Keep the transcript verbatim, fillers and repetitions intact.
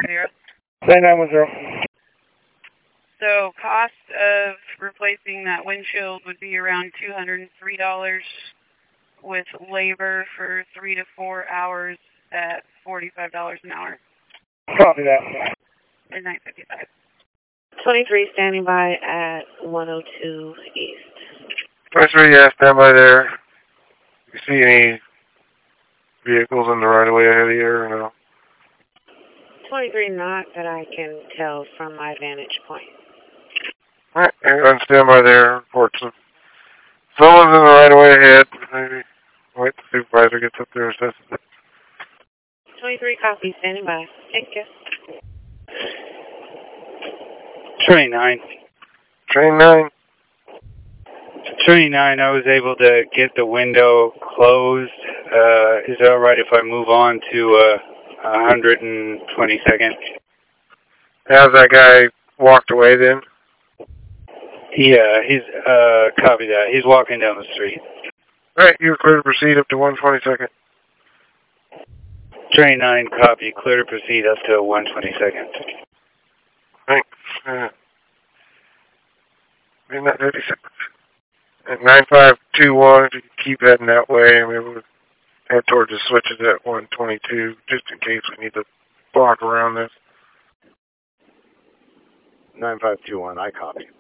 zero. nine nine one zero. So cost of replacing that windshield would be around two hundred three dollars with labor for three to four hours at forty-five dollars an hour. Copy that. Midnight fifty-five. twenty-three standing by at one oh two East. twenty-three, yeah, stand by there. You see any vehicles in the right of way ahead of you or no? twenty-three, not that I can tell from my vantage point. Alright, everyone stand by there. Report some. Someone's in the right of way ahead. Maybe wait till the supervisor gets up there and says it. twenty-three, copy, standing by. Thank you. Train nine. Train nine. Train nine, I was able to get the window closed. Uh, is it alright if I move on to uh, one hundred twenty-second? How's that guy walked away then? Yeah, he's, uh, copy that. He's walking down the street. Alright, you're clear to proceed up to one twenty-second. Train nine, copy. Clear to proceed up to one twenty-second. Thanks. Uh, midnight thirty seconds. At nine five two one, if you can keep heading that way, and we will head towards the switches at one twenty-two, just in case we need to block around this. nine five two one, I copy.